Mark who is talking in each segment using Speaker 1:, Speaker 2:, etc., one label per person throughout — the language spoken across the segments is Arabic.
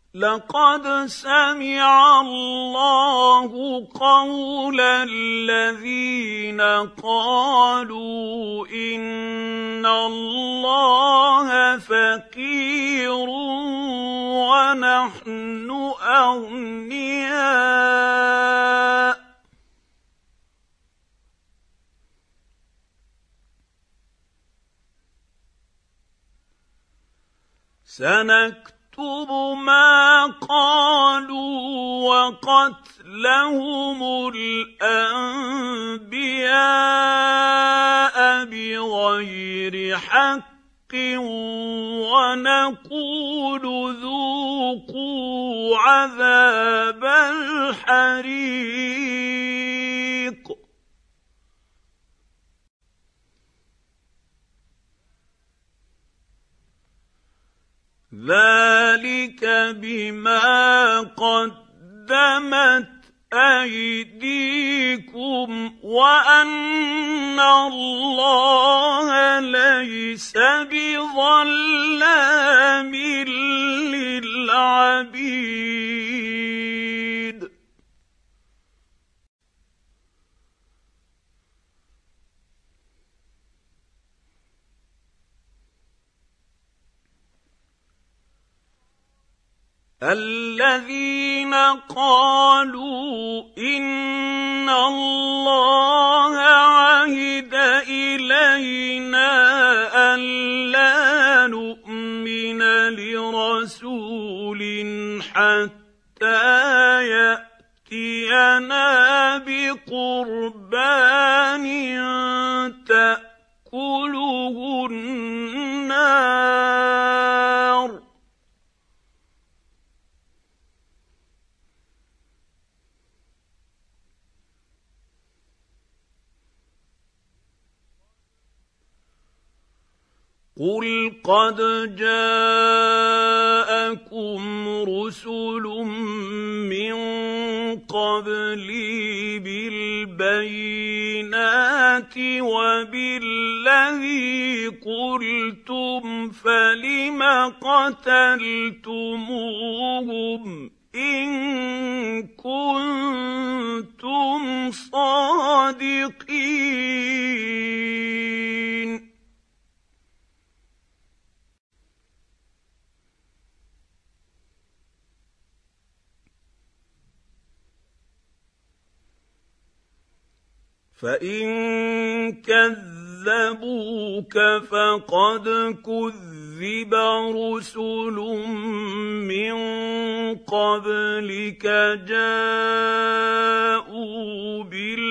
Speaker 1: لقد سمع الله قول الذين قالوا إن الله فقير ونحن أغنياء سنكتب ما قالوا وقتلهم الأنبياء بغير حق ونقول ذوقوا عذاب الحريق ذلك بما قدمت أيديكم وأن الله ليس بظلام للعبيد الذين قالوا إن الله عهد إلينا ألا نؤمن لرسول حتى يأتينا بقربان تأكله النار قل قد جاءكم رسل من قبلي بالبينات وبالذي قلتم فلم قتلتموهم إن كنتم صادقين فإن كذبوك فقد كذب رسل من قبلك جاءوا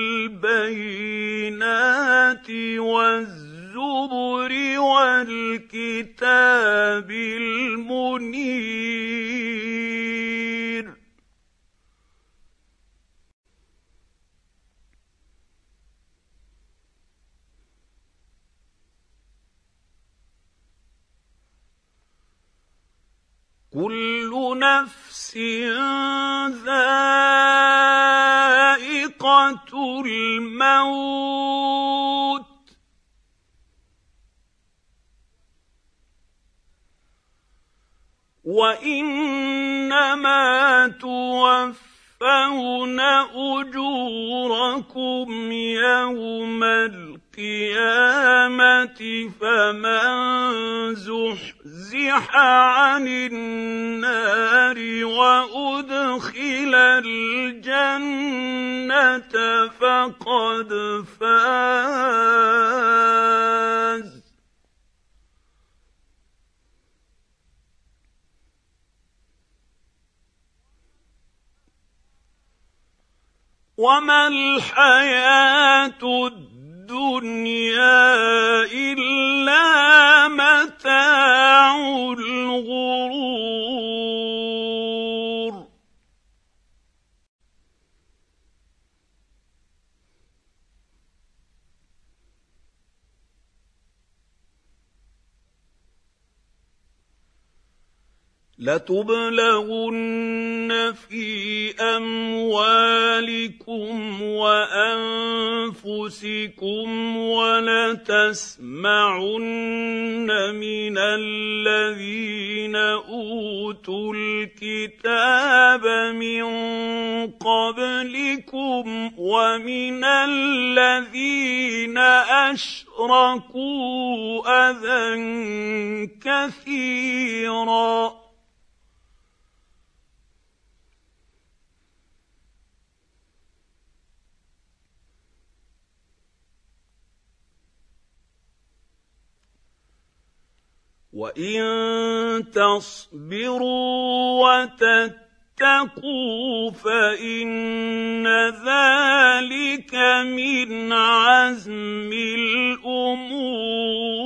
Speaker 1: بالبينات والزبر والكتاب المنير كل نفس ذائقة الموت وإنما توفون أجوركم يوم القيامة فمن زحزح عن النار وأدخل الجنة فقد فاز وما الحياة الدنيا إلا متاع الغرور لتبلغن في أموالكم وأنفسكم ولتسمعن من الذين أوتوا الكتاب من قبلكم ومن الذين أشركوا أذى كثيرا وَإِن تَصْبِرُوا وَتَتَّقُوا فَإِنَّ ذَلِكَ مِنْ عَزْمِ الْأُمُورِ